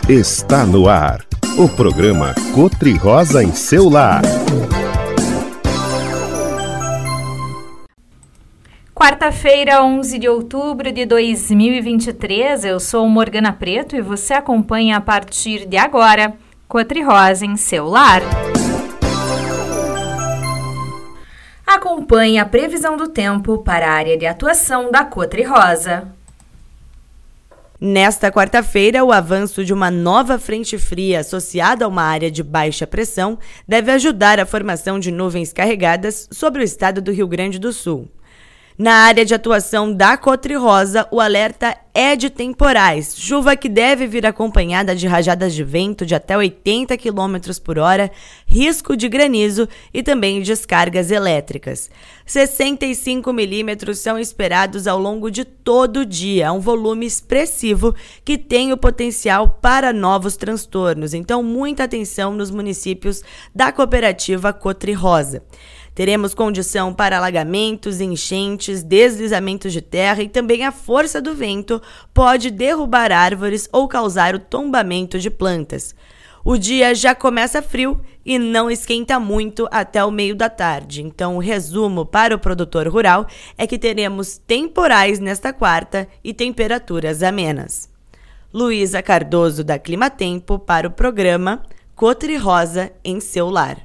Está no ar, o programa Cotri-Rosa em seu lar. Quarta-feira, 11 de outubro de 2023, eu sou Morgana Preto e você acompanha a partir de agora Cotri-Rosa em seu lar. Acompanhe a previsão do tempo para a área de atuação da Cotri-Rosa. Nesta quarta-feira, o avanço de uma nova frente fria associada a uma área de baixa pressão deve ajudar a formação de nuvens carregadas sobre o estado do Rio Grande do Sul. Na área de atuação da Cotri-Rosa, o alerta é de temporais, chuva que deve vir acompanhada de rajadas de vento de até 80 km por hora, risco de granizo e também descargas elétricas. 65 milímetros são esperados ao longo de todo o dia, um volume expressivo que tem o potencial para novos transtornos, então muita atenção nos municípios da cooperativa Cotri-Rosa. Teremos condição para alagamentos, enchentes, deslizamentos de terra e também a força do vento pode derrubar árvores ou causar o tombamento de plantas. O dia já começa frio e não esquenta muito até o meio da tarde. Então, o resumo para o produtor rural é que teremos temporais nesta quarta e temperaturas amenas. Luísa Cardoso, da Climatempo, para o programa Cotri-Rosa em seu lar.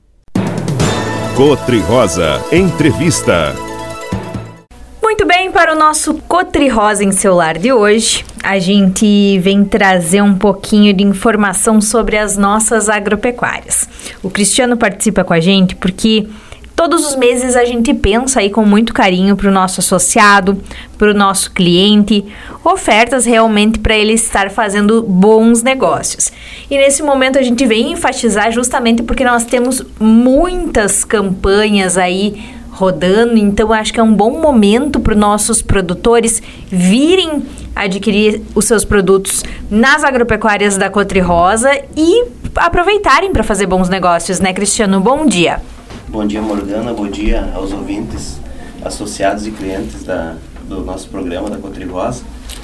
Cotri-Rosa Entrevista. Muito bem, para o nosso Cotri-Rosa em seu lar de hoje, a gente vem trazer um pouquinho de informação sobre as nossas agropecuárias. O Cristiano participa com a gente porque todos os meses a gente pensa aí com muito carinho para o nosso associado, para o nosso cliente, ofertas realmente para ele estar fazendo bons negócios. E nesse momento a gente vem enfatizar justamente porque nós temos muitas campanhas aí rodando, então acho que é um bom momento para os nossos produtores virem adquirir os seus produtos nas agropecuárias da Cotri-Rosa e aproveitarem para fazer bons negócios, né, Cristiano? Bom dia! Bom dia, Morgana. Bom dia aos ouvintes, associados e clientes do nosso programa da Cotri-Rosa.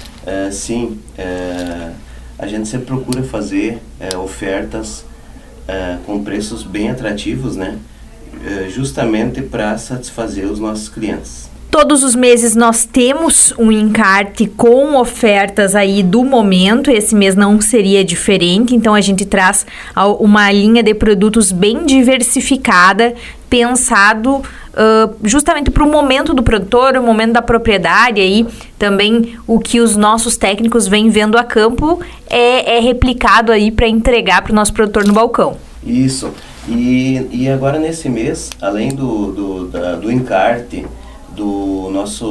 A gente sempre procura fazer ofertas com preços bem atrativos, né? Justamente para satisfazer os nossos clientes. Todos os meses nós temos um encarte com ofertas aí do momento, esse mês não seria diferente, então a gente traz uma linha de produtos bem diversificada, pensado justamente para o momento do produtor, o momento da propriedade, aí também o que os nossos técnicos vêm vendo a campo é replicado aí para entregar para o nosso produtor no balcão. Isso, e agora nesse mês, além do encarte, do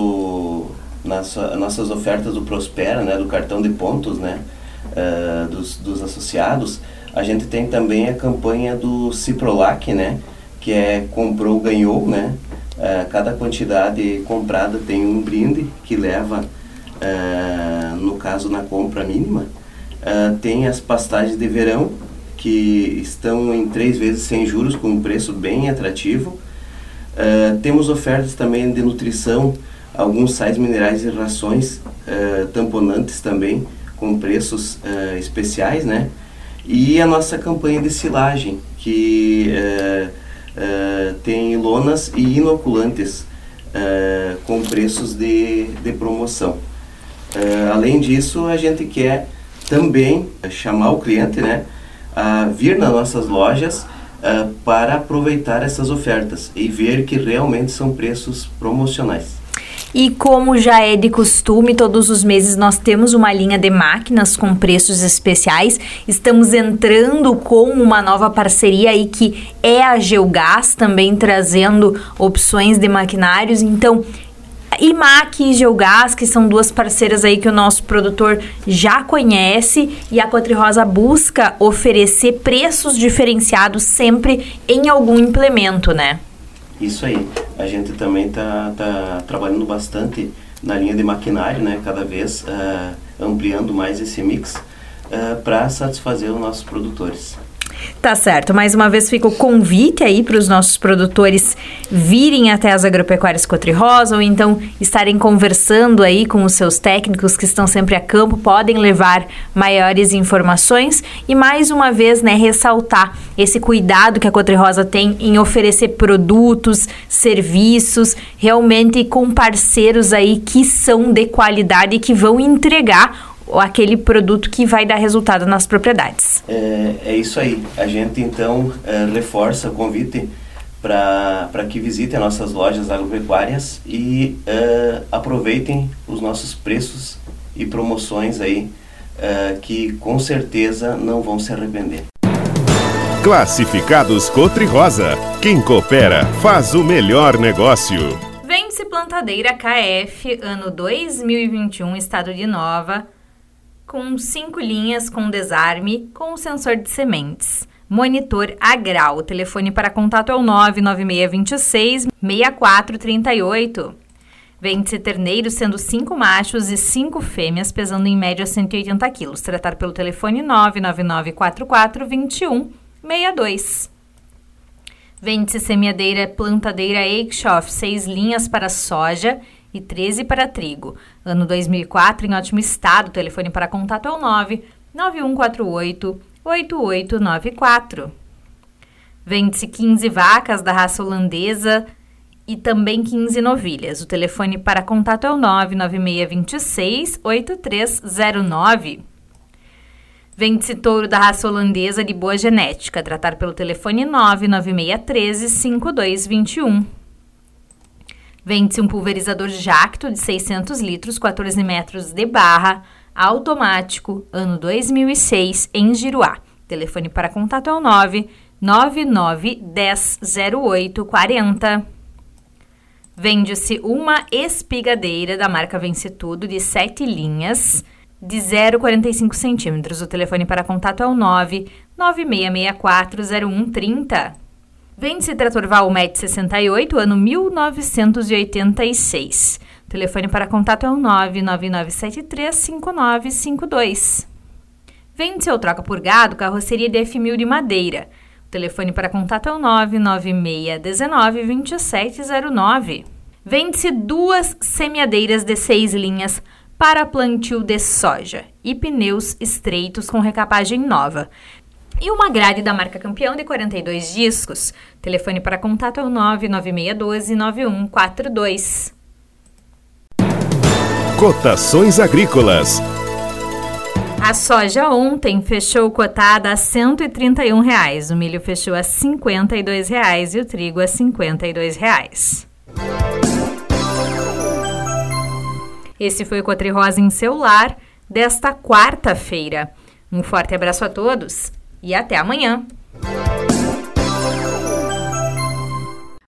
nossas ofertas do Prospera, né, do cartão de pontos, né, dos associados, a gente tem também a campanha do Ciprolac, né, que é comprou, ganhou, né, cada quantidade comprada tem um brinde que leva, no caso na compra mínima, tem as pastagens de verão que estão em 3 vezes sem juros com um preço bem atrativo. Temos ofertas também de nutrição, alguns sais minerais e rações tamponantes também, com preços especiais, né? E a nossa campanha de silagem, que tem lonas e inoculantes com preços de promoção. Além disso, a gente quer também chamar o cliente, né, a vir nas nossas lojas para aproveitar essas ofertas e ver que realmente são preços promocionais. E como já é de costume, todos os meses nós temos uma linha de máquinas com preços especiais. Estamos entrando com uma nova parceria aí que é a Geogás, também trazendo opções de maquinários. Então, IMAC e Geogás, que são duas parceiras aí que o nosso produtor já conhece, e a Cotri-Rosa busca oferecer preços diferenciados sempre em algum implemento, né? Isso aí. A gente também tá trabalhando bastante na linha de maquinário, né? Cada vez ampliando mais esse mix para satisfazer os nossos produtores. Tá certo. Mais uma vez fica o convite aí para os nossos produtores virem até as agropecuárias Cotri-Rosa ou então estarem conversando aí com os seus técnicos que estão sempre a campo, podem levar maiores informações e mais uma vez, né, ressaltar esse cuidado que a Cotri-Rosa tem em oferecer produtos, serviços, realmente com parceiros aí que são de qualidade e que vão entregar aquele produto que vai dar resultado nas propriedades. É isso aí. A gente, então, reforça o convite para que visitem as nossas lojas agropecuárias e aproveitem os nossos preços e promoções aí, que com certeza não vão se arrepender. Classificados Cotri-Rosa. Quem coopera faz o melhor negócio. Vende-se plantadeira KF, ano 2021, estado de Nova, com 5 linhas com desarme, com sensor de sementes. Monitor a grau. O telefone para contato é o 99626-6438. Vende-se terneiro, sendo 5 machos e 5 fêmeas, pesando em média 180 quilos. Tratar pelo telefone 999442162. Vende-se semeadeira, plantadeira Eichhoff, 6 linhas para soja e 13 para trigo. Ano 2004, em ótimo estado. O telefone para contato é o 99148-8894. Vende-se 15 vacas da raça holandesa e também 15 novilhas. O telefone para contato é o 99626-8309. Vende-se touro da raça holandesa de boa genética. Tratar pelo telefone 99613-5221. Vende-se um pulverizador Jacto de 600 litros, 14 metros de barra, automático, ano 2006, em Giruá. Telefone para contato é o 999100840. Vende-se uma espigadeira da marca Vence Tudo de 7 linhas, de 0,45 centímetros. O telefone para contato é o 996640130. Vende-se trator Valmet 68, ano 1986. O telefone para contato é o 999735952. Vende-se ou troca por gado carroceria DF1000 de madeira. O telefone para contato é o 996192709. Vende-se 2 semeadeiras de 6 linhas para plantio de soja e pneus estreitos com recapagem nova. E uma grade da marca Campeão de 42 discos. O telefone para contato é o 99612-9142. Cotações agrícolas. A soja ontem fechou cotada a R$ 131,00. O milho fechou a R$ 52,00 e o trigo a R$ 52,00. Esse foi o Cotri-Rosa em seu lar desta quarta-feira. Um forte abraço a todos e até amanhã!